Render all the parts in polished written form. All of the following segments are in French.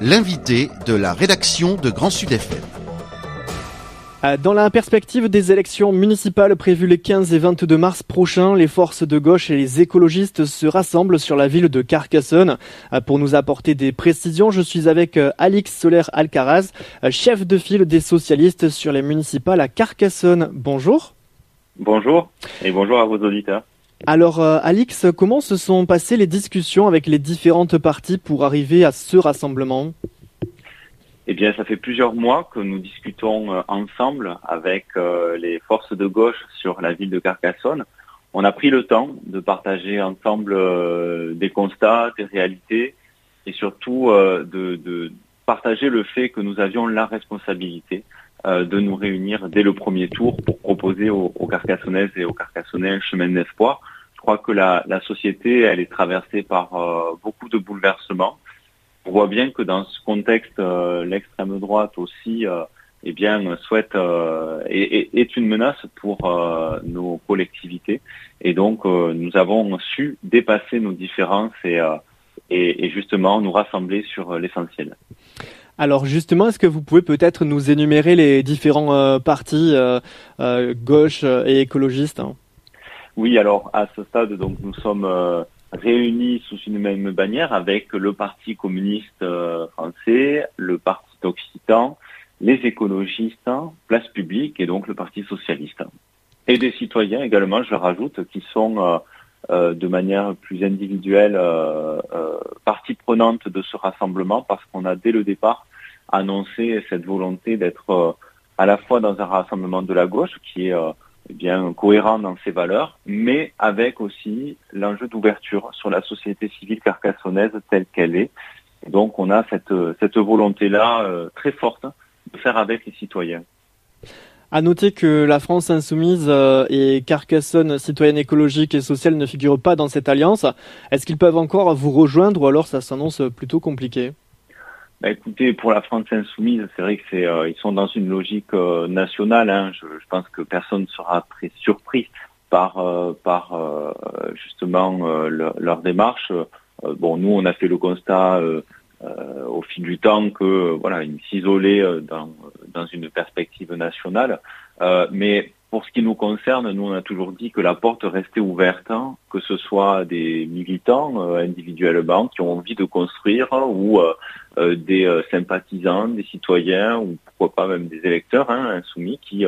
l'invité de la rédaction de Grand Sud FM. Dans la perspective des élections municipales prévues les 15 et 22 mars prochains, les forces de gauche et les écologistes se rassemblent sur la ville de Carcassonne. Pour nous apporter des précisions, je suis avec Alix Soler-Alcaraz, chef de file des socialistes sur les municipales à Carcassonne. Bonjour. Bonjour et bonjour à vos auditeurs. Alors Alix, comment se sont passées les discussions avec les différentes parties pour arriver à ce rassemblement ? Eh bien, ça fait plusieurs mois que nous discutons ensemble avec les forces de gauche sur la ville de Carcassonne. On a pris le temps de partager ensemble des constats, des réalités et surtout de partager le fait que nous avions la responsabilité de nous réunir dès le premier tour pour proposer aux Carcassonnaises et aux Carcassonnais un chemin d'espoir. Je crois que la société, elle est traversée par beaucoup de bouleversements. On voit bien que dans ce contexte, l'extrême droite aussi, souhaite est une menace pour nos collectivités. Et donc, nous avons su dépasser nos différences et justement nous rassembler sur l'essentiel. Alors justement, est-ce que vous pouvez peut-être nous énumérer les différents partis gauche et écologistes ? Oui, alors à ce stade, donc nous sommes réunis sous une même bannière avec le Parti communiste français, le Parti occitan, les écologistes, Place Publique et donc le Parti socialiste. Et des citoyens également, je le rajoute, qui sont de manière plus individuelle partie prenante de ce rassemblement parce qu'on a dès le départ annoncé cette volonté d'être à la fois dans un rassemblement de la gauche qui est cohérent dans ses valeurs, mais avec aussi l'enjeu d'ouverture sur la société civile carcassonnaise telle qu'elle est. Et donc on a cette volonté-là très forte de faire avec les citoyens. À noter que la France insoumise et Carcassonne citoyenne écologique et sociale ne figurent pas dans cette alliance. Est-ce qu'ils peuvent encore vous rejoindre ou alors ça s'annonce plutôt compliqué ? Écoutez, pour la France insoumise, c'est vrai que ils sont dans une logique nationale. Je pense que personne ne sera très surpris par leur démarche. Nous, on a fait le constat au fil du temps que ils s'isolaient dans une perspective nationale. Mais pour ce qui nous concerne, nous on a toujours dit que la porte restait ouverte, que ce soit des militants individuellement qui ont envie de construire ou des sympathisants, des citoyens ou pourquoi pas même des électeurs insoumis qui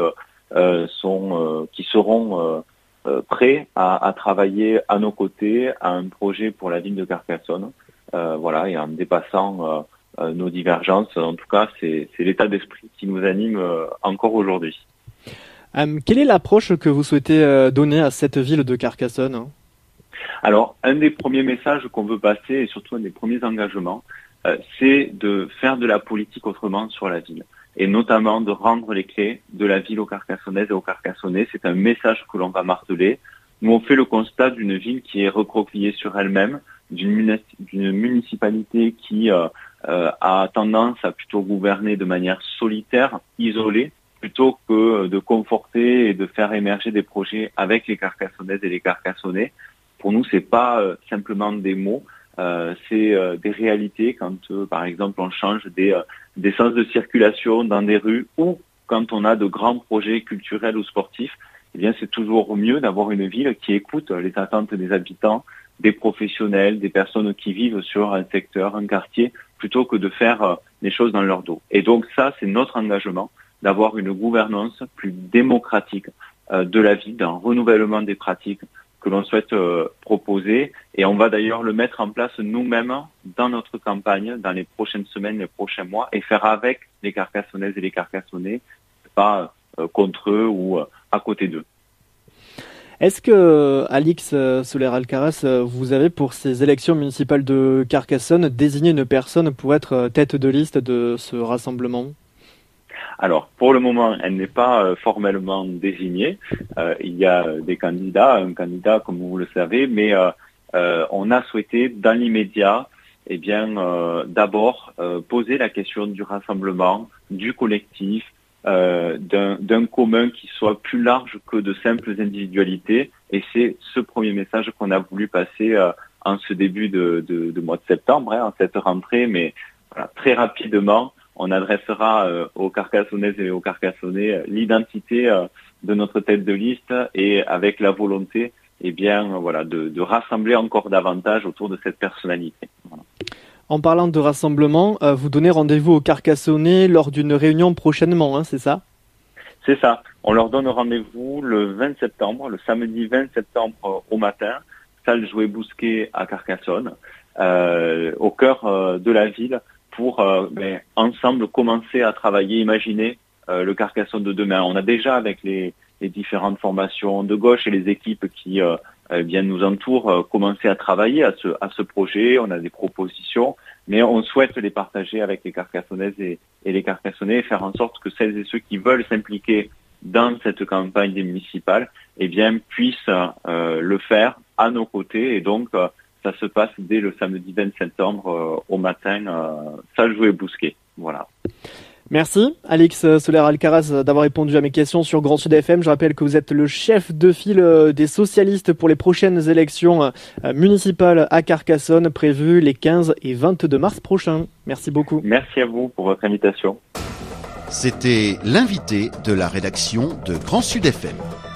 seront prêts à travailler à nos côtés à un projet pour la ville de Carcassonne. Et en dépassant nos divergences, en tout cas, c'est l'état d'esprit qui nous anime encore aujourd'hui. Quelle est l'approche que vous souhaitez donner à cette ville de Carcassonne ? Alors, un des premiers messages qu'on veut passer, et surtout un des premiers engagements, c'est de faire de la politique autrement sur la ville, et notamment de rendre les clés de la ville aux Carcassonnaises et aux Carcassonnais. C'est un message que l'on va marteler. Nous, on fait le constat d'une ville qui est recroquevillée sur elle-même, d'une municipalité qui a tendance à plutôt gouverner de manière solitaire, isolée, plutôt que de conforter et de faire émerger des projets avec les Carcassonnaises et les Carcassonnais. Pour nous, c'est pas simplement des mots, c'est des réalités quand, par exemple, on change des sens de circulation dans des rues ou quand on a de grands projets culturels ou sportifs. Eh bien, c'est toujours mieux d'avoir une ville qui écoute les attentes des habitants, des professionnels, des personnes qui vivent sur un secteur, un quartier, plutôt que de faire les choses dans leur dos. Et donc ça, c'est notre engagement, d'avoir une gouvernance plus démocratique de la ville, d'un renouvellement des pratiques que l'on souhaite proposer. Et on va d'ailleurs le mettre en place nous-mêmes dans notre campagne, dans les prochaines semaines, les prochains mois, et faire avec les Carcassonnaises et les Carcassonnais, pas contre eux ou à côté d'eux. Est-ce que, Alix Soler-Alcaraz, vous avez pour ces élections municipales de Carcassonne désigné une personne pour être tête de liste de ce rassemblement ? Alors, pour le moment, elle n'est pas formellement désignée. Il y a des candidats, un candidat comme vous le savez, mais on a souhaité dans l'immédiat, d'abord poser la question du rassemblement, du collectif, d'un commun qui soit plus large que de simples individualités. Et c'est ce premier message qu'on a voulu passer en ce début de mois de septembre, en cette rentrée, mais voilà, très rapidement, on adressera aux Carcassonnaises et aux Carcassonnais l'identité de notre tête de liste et avec la volonté de rassembler encore davantage autour de cette personnalité. Voilà. En parlant de rassemblement, vous donnez rendez-vous aux Carcassonnais lors d'une réunion prochainement, c'est ça ? C'est ça. On leur donne rendez-vous le 20 septembre, le samedi 20 septembre au matin, salle Jouet Bousquet à Carcassonne, au cœur de la ville, pour ensemble commencer à travailler, imaginer le Carcassonne de demain. On a déjà avec les différentes formations de gauche et les équipes qui nous entourent commencé à travailler à ce projet. On a des propositions, mais on souhaite les partager avec les Carcassonnaises et les Carcassonnais et faire en sorte que celles et ceux qui veulent s'impliquer dans cette campagne des municipales puissent le faire à nos côtés. Et donc, ça se passe dès le samedi 20 septembre au matin, salle Jouet Bousquet. Voilà. Merci Alix Soler-Alcaraz d'avoir répondu à mes questions sur Grand Sud FM. Je rappelle que vous êtes le chef de file des socialistes pour les prochaines élections municipales à Carcassonne, prévues les 15 et 22 mars prochains. Merci beaucoup. Merci à vous pour votre invitation. C'était l'invité de la rédaction de Grand Sud FM.